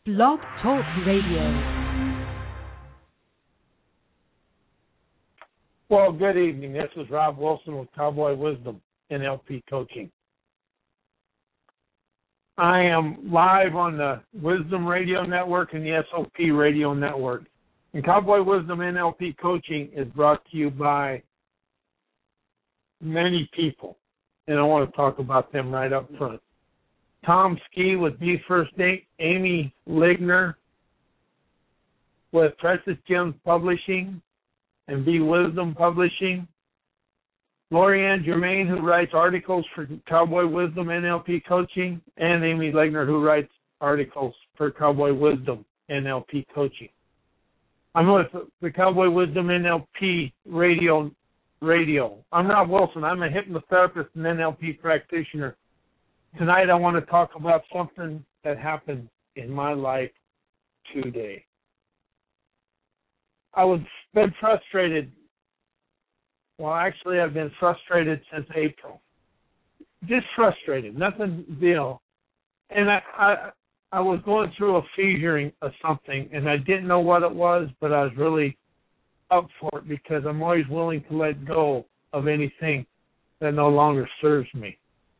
Blog Talk Radio. Well, good evening. This is Rob Wilson with Cowboy Wisdom NLP Coaching. I am live on the Wisdom Radio Network and the SOP Radio Network. And Cowboy Wisdom NLP Coaching is brought to you by many people, and I want to talk about them right up front. Tom Ski with Be First Date, Amy Ligner with Precious Gems Publishing and Be Wisdom Publishing, Lorianne Germain, who writes articles for Cowboy Wisdom NLP Coaching, and Amy Ligner, who writes articles for Cowboy Wisdom NLP Coaching. I'm with the Cowboy Wisdom NLP Radio. I'm Rob Wilson. I'm a hypnotherapist and NLP practitioner. Tonight I want to talk about something that happened in my life today. Been frustrated. Well, actually, I've been frustrated since April. Just frustrated, nothing deal. And I was going through a figuring of something, and I didn't know what it was, but I was really up for it because I'm always willing to let go of anything that no longer serves me.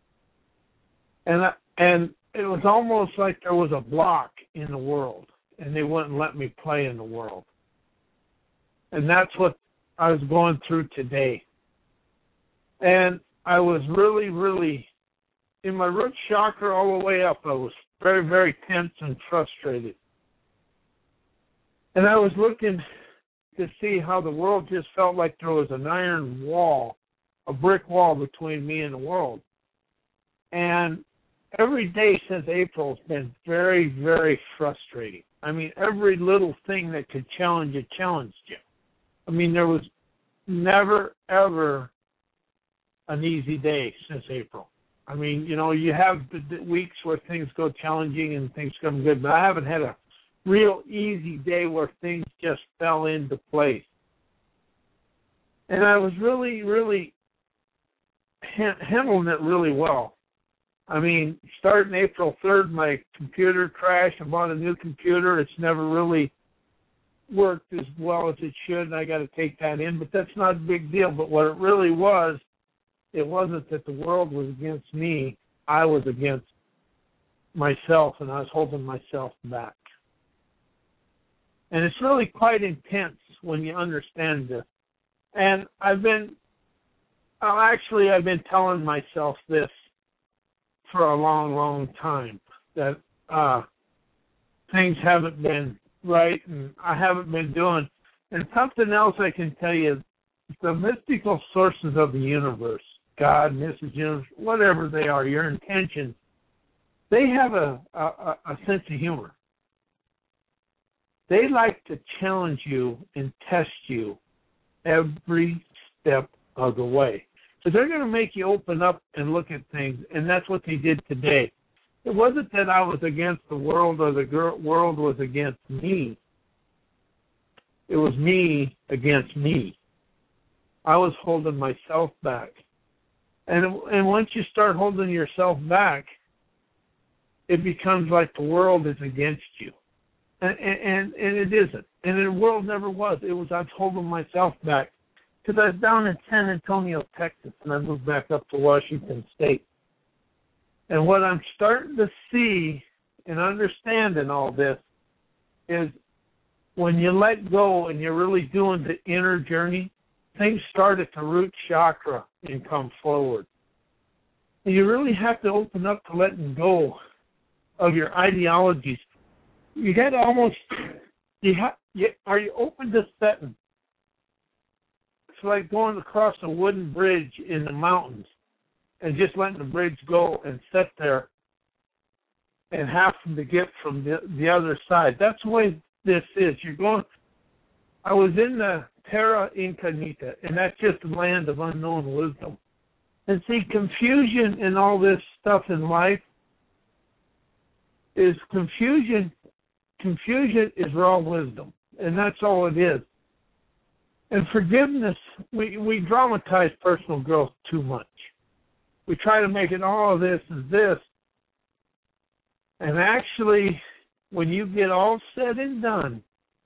And it was almost like there was a block in the world, and they wouldn't let me play in the world. And that's what I was going through today. And I was really, really, in my root chakra all the way up, I was very, very tense and frustrated. And I was looking to see how the world just felt like there was an iron wall, a brick wall between me and the world. And every day since April has been very, very frustrating. I mean, every little thing that could challenge you challenged you. I mean, there was never, ever an easy day since April. I mean, you know, you have the weeks where things go challenging and things come good, but I haven't had a real easy day where things just fell into place. And I was really, really handling it really well. I mean, starting April 3rd, my computer crashed. I bought a new computer. It's never really worked as well as it should, and I got to take that in. But that's not a big deal. But what it really was, it wasn't that the world was against me. I was against myself, and I was holding myself back. And it's really quite intense when you understand this. And I've been telling myself this for a long, long time, that things haven't been right and I haven't been doing. And something else I can tell you, the mystical sources of the universe, God, Mrs. Universe, whatever they are, your intentions, they have a sense of humor. They like to challenge you and test you every step of the way. So they're going to make you open up and look at things, and that's what they did today. It wasn't that I was against the world or the world was against me. It was me against me. I was holding myself back. And once you start holding yourself back, it becomes like the world is against you. And it isn't. And the world never was. It was I was holding myself back. Because I was down in San Antonio, Texas, and I moved back up to Washington State. And what I'm starting to see and understand in all this is when you let go and you're really doing the inner journey, things start at the root chakra and come forward. And you really have to open up to letting go of your ideologies. You got to almost, are you open to setting? It's like going across a wooden bridge in the mountains and just letting the bridge go and sit there and having to get from the other side. That's the way this is. I was in the Terra Incognita, and that's just the land of unknown wisdom. And see, confusion in all this stuff in life is confusion. Confusion is raw wisdom, and that's all it is. And forgiveness, we dramatize personal growth too much. We try to make it all of this is this. And actually, when you get all said and done,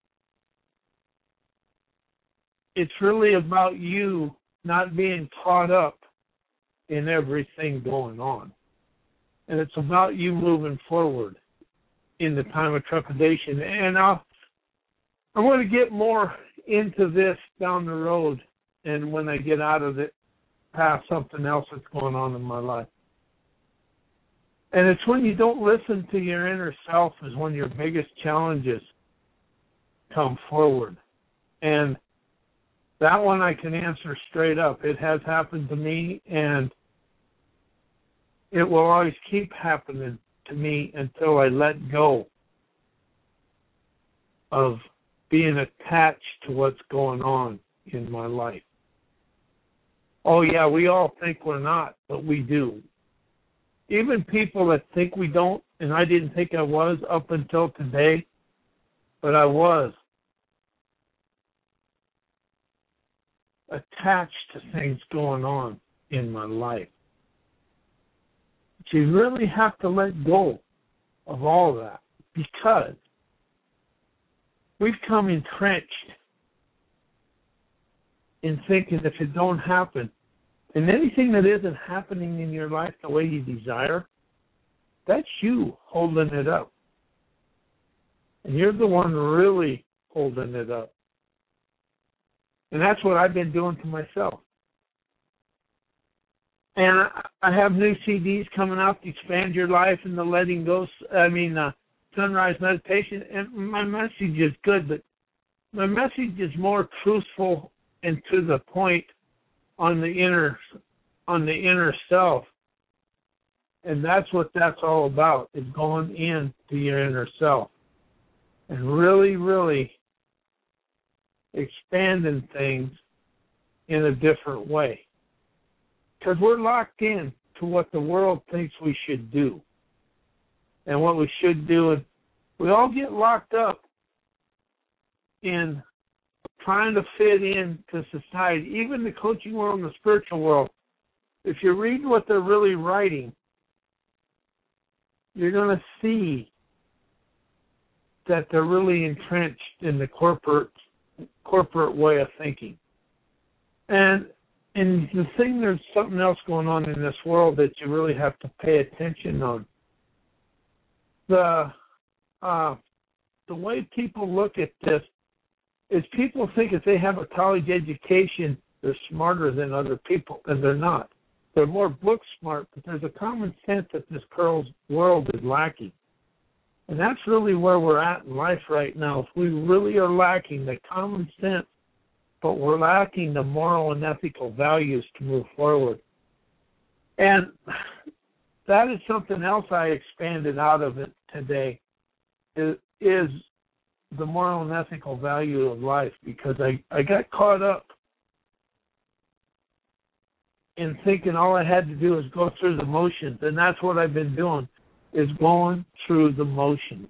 it's really about you not being caught up in everything going on. And it's about you moving forward in the time of trepidation. And I want to get more into this down the road and when I get out of it, past something else that's going on in my life. And it's when you don't listen to your inner self is when your biggest challenges come forward. And that one I can answer straight up. It has happened to me, and it will always keep happening to me until I let go of being attached to what's going on in my life. Oh, yeah, we all think we're not, but we do. Even people that think we don't, and I didn't think I was up until today, but I was attached to things going on in my life. But you really have to let go of all that because we've come entrenched in thinking if it don't happen, and anything that isn't happening in your life the way you desire, that's you holding it up. And you're the one really holding it up. And that's what I've been doing to myself. And I have new CDs coming out, Expand Your Life and the Letting Go, Sunrise Meditation. And my message is good, but my message is more truthful and to the point on the inner self. And that's what that's all about, is going into your inner self and really, really expanding things in a different way. Because we're locked in to what the world thinks we should do and what we should do. And we all get locked up in trying to fit into society, even the coaching world and the spiritual world. If you read what they're really writing, you're going to see that they're really entrenched in the corporate way of thinking. And the thing, there's something else going on in this world that you really have to pay attention on. The way people look at this is people think if they have a college education, they're smarter than other people, and they're not. They're more book smart, but there's a common sense that this world is lacking. And that's really where we're at in life right now. If we really are lacking the common sense, but we're lacking the moral and ethical values to move forward. And that is something else I expanded out of it today, is the moral and ethical value of life, because I got caught up in thinking all I had to do was go through the motions, and that's what I've been doing, is going through the motions.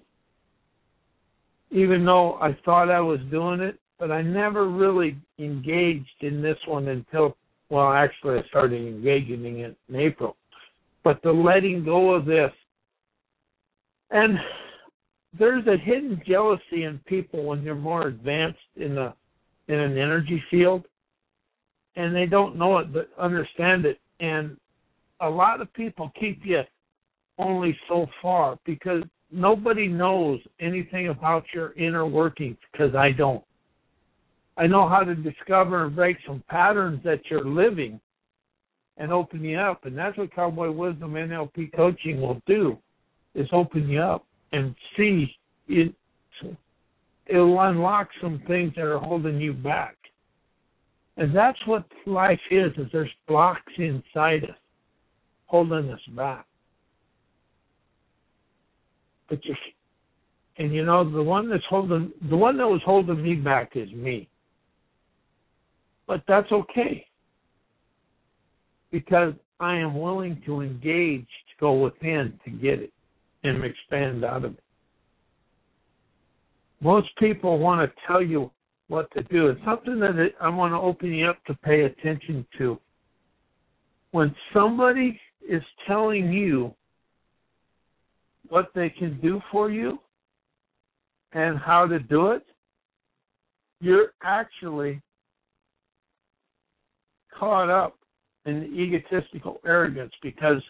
Even though I thought I was doing it, but I never really engaged in this one until, well, actually I started engaging in it in April. But the letting go of this. And there's a hidden jealousy in people when you're more advanced in an energy field, and they don't know it but understand it. And a lot of people keep you only so far because nobody knows anything about your inner workings, because I don't. I know how to discover and break some patterns that you're living and open you up. And that's what Cowboy Wisdom NLP coaching will do, is open you up and see it. It'll unlock some things that are holding you back. And that's what life is there's blocks inside us holding us back. But the one that was holding me back is me. But that's okay, because I am willing to engage, to go within to get it and expand out of it. Most people want to tell you what to do. It's something that I want to open you up to pay attention to. When somebody is telling you what they can do for you, and how to do it, you're actually caught up in the egotistical arrogance, because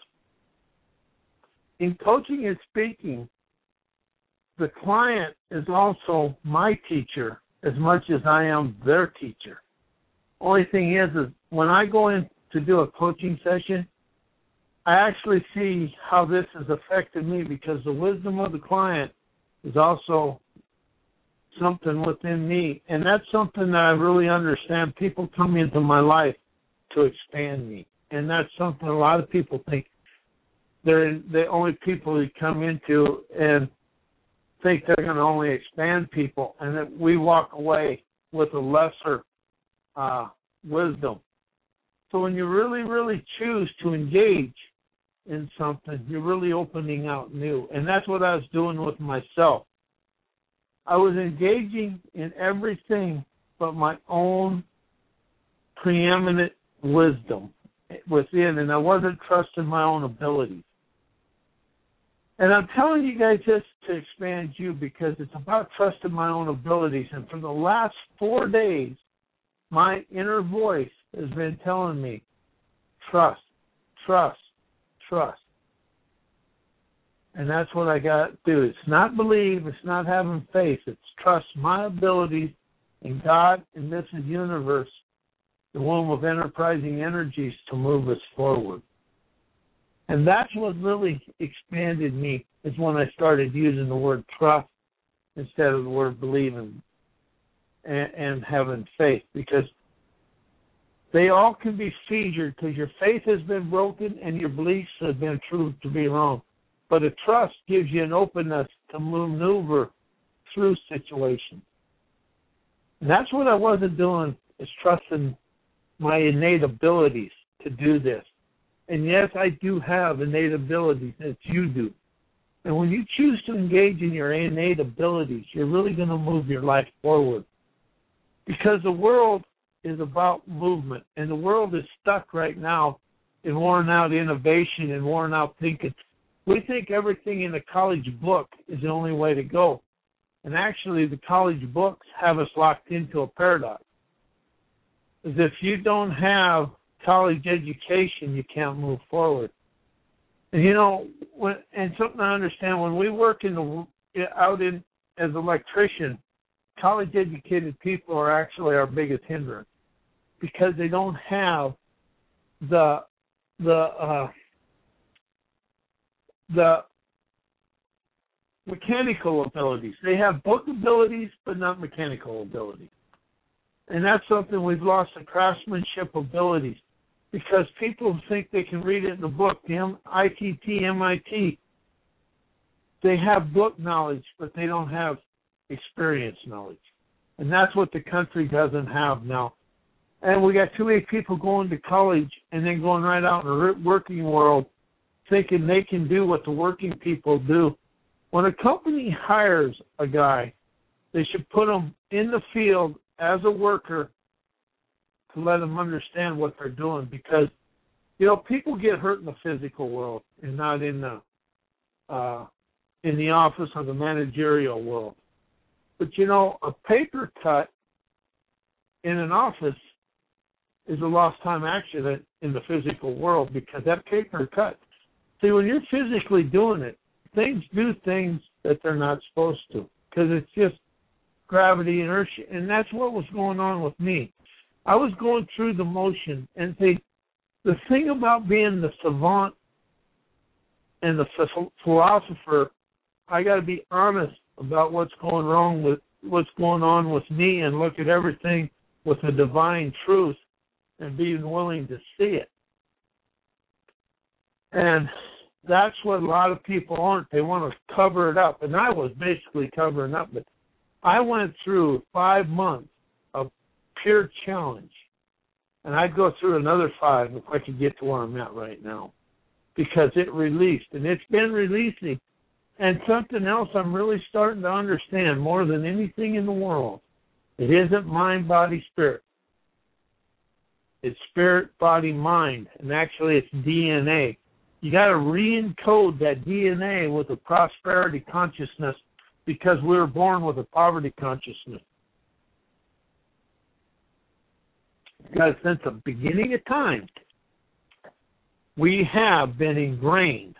in coaching and speaking, the client is also my teacher as much as I am their teacher. Only thing is when I go in to do a coaching session, I actually see how this has affected me, because the wisdom of the client is also something within me, and that's something that I really understand. People come into my life to expand me, and that's something a lot of people think they're the only people who come into and think they're going to only expand people, and that we walk away with a lesser wisdom. So when you really, really choose to engage in something, you're really opening out new, and that's what I was doing with myself. I was engaging in everything but my own preeminent wisdom within, and I wasn't trusting my own abilities. And I'm telling you guys this to expand you, because it's about trusting my own abilities. And for the last 4 days, my inner voice has been telling me, trust, trust, trust. And that's what I got to do. It's not believe, it's not having faith. It's trust my abilities in God and this universe, the womb of enterprising energies, to move us forward. And that's what really expanded me, is when I started using the word trust instead of the word believe and having faith, because they all can be featured, because your faith has been broken and your beliefs have been proved to be wrong. But a trust gives you an openness to maneuver through situations. And that's what I wasn't doing, is trusting my innate abilities to do this. And yes, I do have innate abilities, as you do. And when you choose to engage in your innate abilities, you're really going to move your life forward. Because the world is about movement, and the world is stuck right now in worn out innovation and worn out thinking. We think everything in the college book is the only way to go. And actually, the college books have us locked into a paradox. Because if you don't have college education, you can't move forward. And and something I understand, when we work out as electrician, college educated people are actually our biggest hindrance, because they don't have the mechanical abilities. They have book abilities, but not mechanical abilities. And that's something we've lost, the craftsmanship abilities, because people think they can read it in the book. The ITT, MIT, they have book knowledge, but they don't have experience knowledge. And that's what the country doesn't have now. And we got too many people going to college and then going right out in the working world thinking they can do what the working people do. When a company hires a guy, they should put him in the field as a worker to let them understand what they're doing, because people get hurt in the physical world and not in the office or the managerial world. But a paper cut in an office is a lost time accident in the physical world, because that paper cut. See, when you're physically doing it, things do things that they're not supposed to, because it's just gravity, inertia, and that's what was going on with me. I was going through the motion, and the thing about being the savant and the philosopher, I got to be honest about what's going on with me, and look at everything with a divine truth and being willing to see it. And that's what a lot of people aren't. They want to cover it up, and I was basically covering up. But I went through 5 months of pure challenge, and I'd go through another 5 if I could get to where I'm at right now, because it released, and it's been releasing. And something else I'm really starting to understand more than anything in the world, it isn't mind, body, spirit. It's spirit, body, mind, and actually it's DNA. You got to re-encode that DNA with a prosperity consciousness because we were born with a poverty consciousness. Because since the beginning of time, we have been ingrained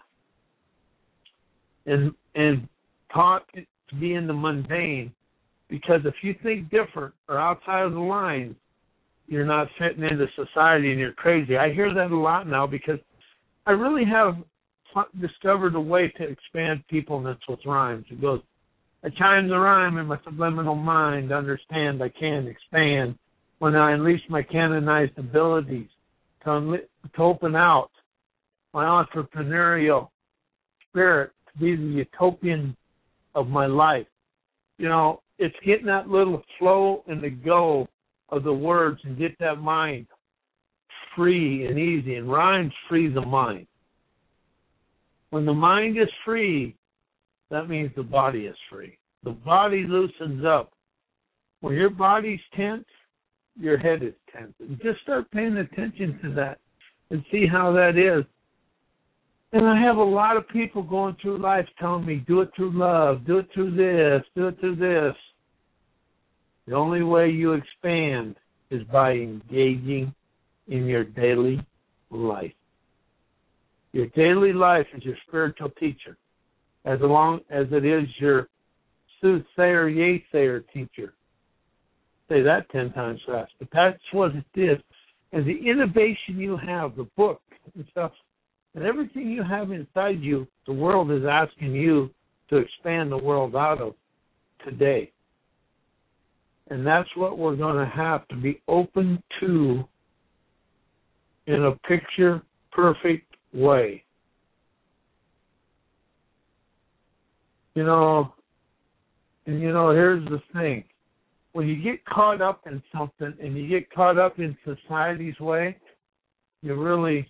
and taught to be in the mundane, because if you think different or outside of the lines, you're not fitting into society and you're crazy. I hear that a lot now because I really have discovered a way to expand peopleness with rhymes. It goes, I chime the rhyme in my subliminal mind, understand I can expand when I unleash my canonized abilities to open out my entrepreneurial spirit to be the utopian of my life. You know, it's getting that little flow and the go of the words and get that mind free and easy. And rhymes free the mind. When the mind is free, that means the body is free. The body loosens up. When your body's tense, your head is tense. And just start paying attention to that and see how that is. And I have a lot of people going through life telling me, do it through love, do it through this, do it through this. The only way you expand is by engaging in your daily life. Your daily life is your spiritual teacher, as long as it is your soothsayer, yaysayer teacher. Say that 10 times fast, but that's what it is. And the innovation you have, the book and stuff, and everything you have inside you, the world is asking you to expand the world out of today. And that's what we're going to have to be open to in a picture-perfect way. You know, here's the thing. When you get caught up in something and you get caught up in society's way, you really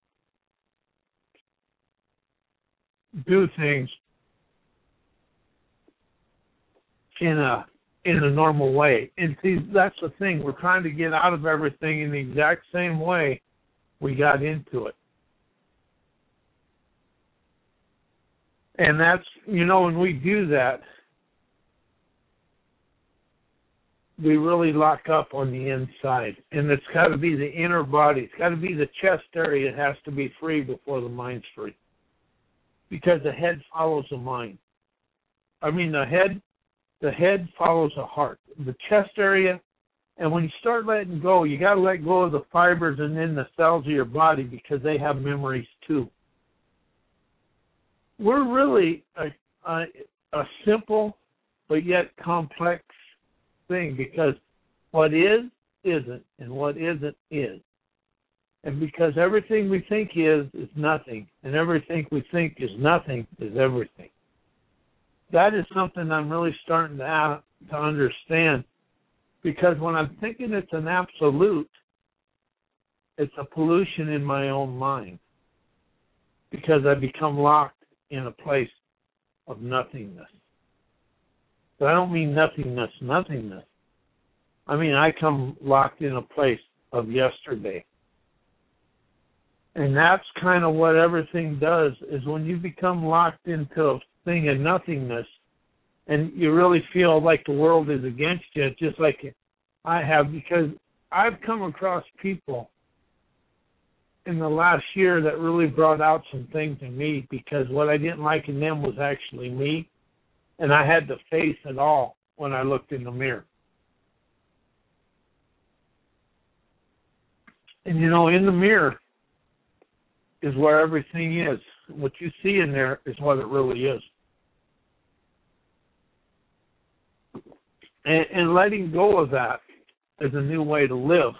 do things in a normal way. And see, that's the thing. We're trying to get out of everything in the exact same way we got into it. And that's, when we do that, we really lock up on the inside. And it's got to be the inner body. It's got to be the chest area. It has to be free before the mind's free. Because the head follows the mind. The head follows the heart. The chest area, and when you start letting go, you got to let go of the fibers and then the cells of your body, because they have memories too. We're really a simple but yet complex thing, because what is, isn't, and what isn't, is. And because everything we think is nothing, and everything we think is nothing is everything. That is something I'm really starting to understand, because when I'm thinking it's an absolute, it's a pollution in my own mind, because I become locked in a place of nothingness. But I don't mean nothingness. I mean I come locked in a place of yesterday. And that's kind of what everything does, is when you become locked into a thing of nothingness and you really feel like the world is against you, just like I have, because I've come across people in the last year that really brought out some things in me, because what I didn't like in them was actually me, and I had to face it all when I looked in the mirror. And in the mirror is where everything is. What you see in there is what it really is. And letting go of that is a new way to live.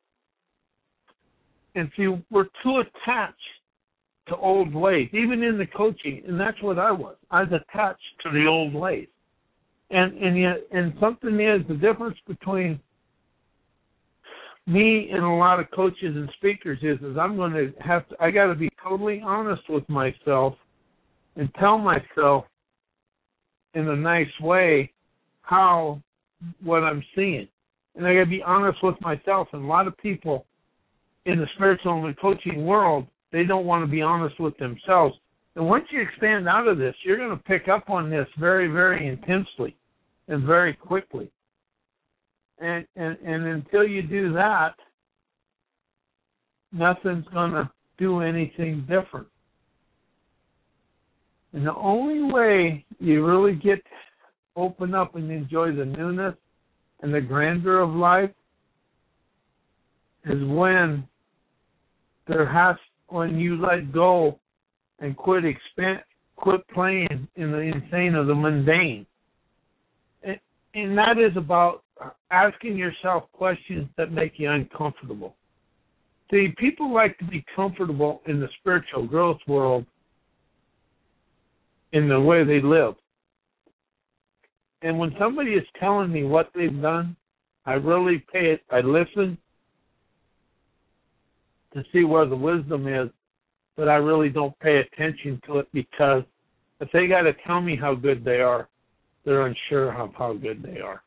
And see, we're too attached to old ways, even in the coaching, and that's what I was. I was attached to the old ways. And something is, the difference between me and a lot of coaches and speakers is I got to be totally honest with myself and tell myself in a nice way what I'm seeing. And I got to be honest with myself. And a lot of people in the spiritual and coaching world, they don't want to be honest with themselves. And once you expand out of this, you're going to pick up on this very, very intensely and very quickly. And until you do that, nothing's going to do anything different. And the only way you really get to open up and enjoy the newness and the grandeur of life is when you let go and quit playing in the insane of the mundane. And that is about asking yourself questions that make you uncomfortable. See, people like to be comfortable in the spiritual growth world in the way they live. And when somebody is telling me what they've done, I really I listen to see where the wisdom is, but I really don't pay attention to it, because if they got to tell me how good they are, they're unsure of how good they are.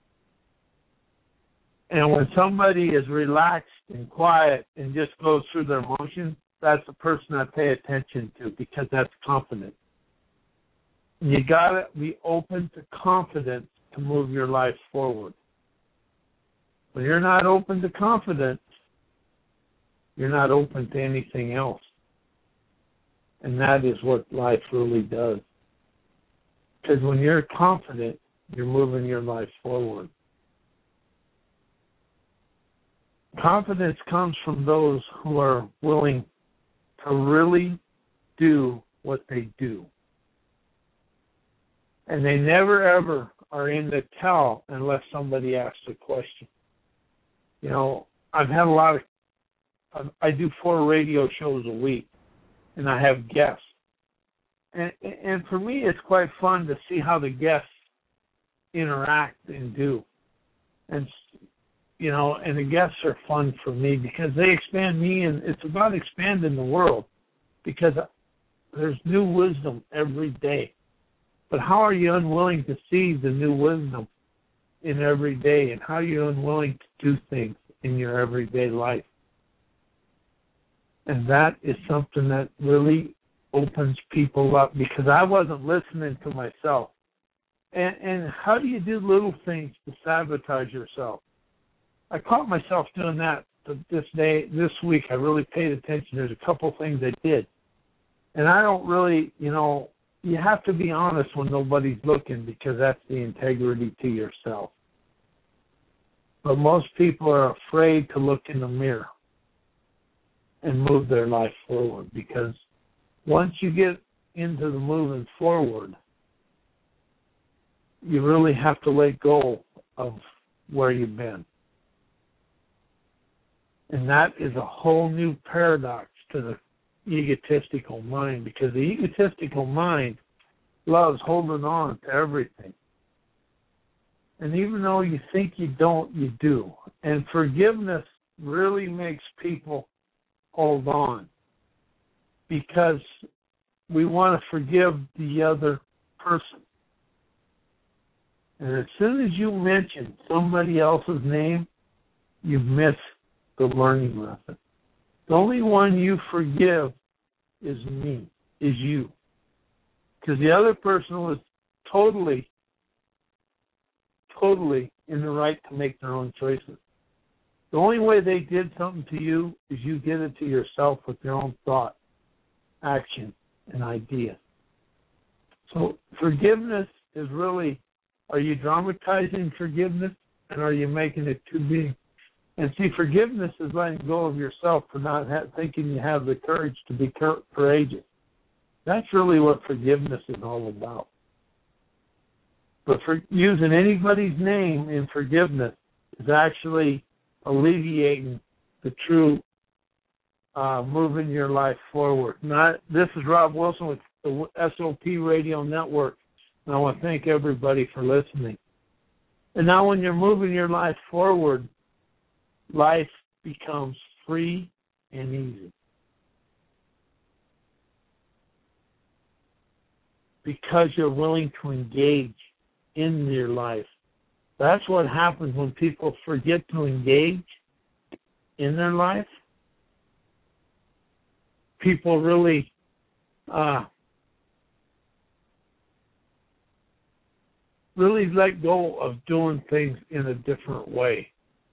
And when somebody is relaxed and quiet and just goes through their motions, that's the person I pay attention to, because that's confident. You got to be open to confidence to move your life forward. When you're not open to confidence, you're not open to anything else. And that is what life really does. Because when you're confident, you're moving your life forward. Confidence comes from those who are willing to really do what they do. And they never, ever are in the tell unless somebody asks a question. You know, I've had I do 4 radio shows a week, and I have guests. And for me, it's quite fun to see how the guests interact and do. And, you know, and the guests are fun for me because they expand me, and it's about expanding the world, because there's new wisdom every day. But how are you unwilling to see the new wisdom in every day, and how are you unwilling to do things in your everyday life? And that is something that really opens people up, because I wasn't listening to myself. And how do you do little things to sabotage yourself? I caught myself doing that this week. I really paid attention. There's a couple things I did. And I don't really, you have to be honest when nobody's looking, because that's the integrity to yourself. But most people are afraid to look in the mirror and move their life forward, because once you get into the moving forward, you really have to let go of where you've been. And that is a whole new paradox to the egotistical mind, because the egotistical mind loves holding on to everything. And even though you think you don't, you do. And forgiveness really makes people hold on, because we want to forgive the other person. And as soon as you mention somebody else's name, you miss the learning lesson. The only one you forgive is you. Because the other person was totally in the right to make their own choices. The only way they did something to you is you did it to yourself with your own thought, action, and idea. So forgiveness is really, are you dramatizing forgiveness, and are you making it too big? And see, forgiveness is letting go of yourself for not thinking you have the courage to be courageous. That's really what forgiveness is all about. But for using anybody's name in forgiveness is actually alleviating the true moving your life forward. This is Rob Wilson with the SOP Radio Network, and I want to thank everybody for listening. And now when you're moving your life forward, life becomes free and easy. Because you're willing to engage in your life. That's what happens when people forget to engage in their life. People really really let go of doing things in a different way.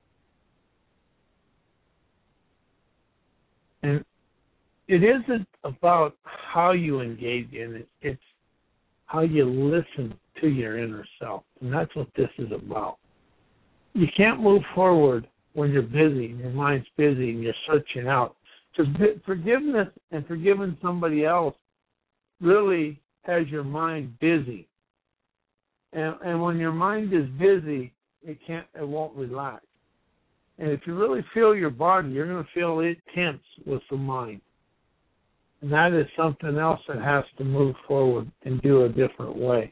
And it isn't about how you engage in it. It's how you listen to your inner self. And that's what this is about. You can't move forward when you're busy, and your mind's busy, and you're searching out. Because forgiveness and forgiving somebody else really has your mind busy. And when your mind is busy, it won't relax. And if you really feel your body, you're going to feel it tense with the mind. And that is something else that has to move forward and do a different way.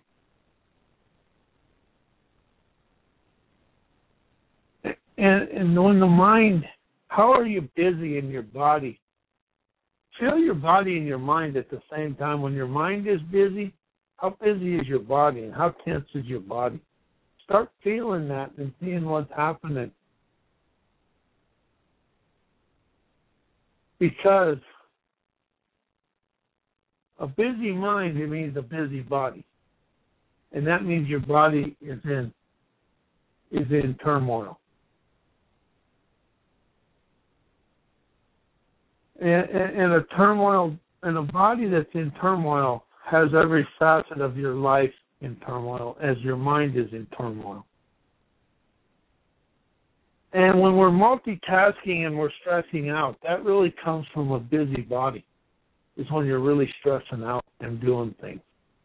And when the mind, how are you busy in your body? Feel your body and your mind at the same time. When your mind is busy, how busy is your body and how tense is your body? Start feeling that and seeing what's happening. Because a busy mind, it means a busy body. And that means your body is in turmoil. And a turmoil, and a body that's in turmoil has every facet of your life in turmoil as your mind is in turmoil. And when we're multitasking and we're stressing out, that really comes from a busy body. It's when you're really stressing out and doing things.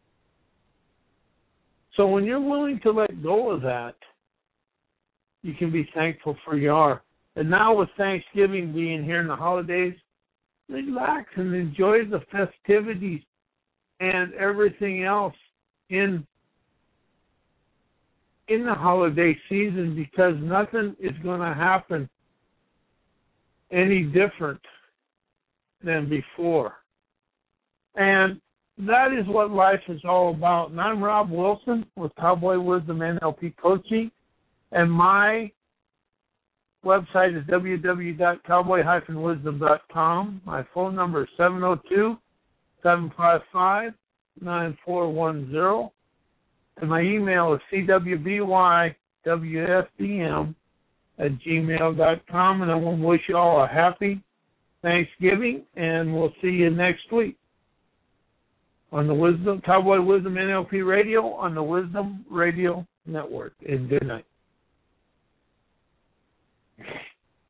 So when you're willing to let go of that, you can be thankful for you are. And now with Thanksgiving being here in the holidays, relax and enjoy the festivities and everything else in the holiday season, because nothing is going to happen any different than before. And that is what life is all about. And I'm Rob Wilson with Cowboy Wisdom NLP Coaching, and my website is www.cowboy-wisdom.com. My phone number is 702-755-9410. And my email is cwbywfdm@gmail.com. And I want to wish you all a happy Thanksgiving, and we'll see you next week on the Cowboy Wisdom NLP Radio on the Wisdom Radio Network. And good night.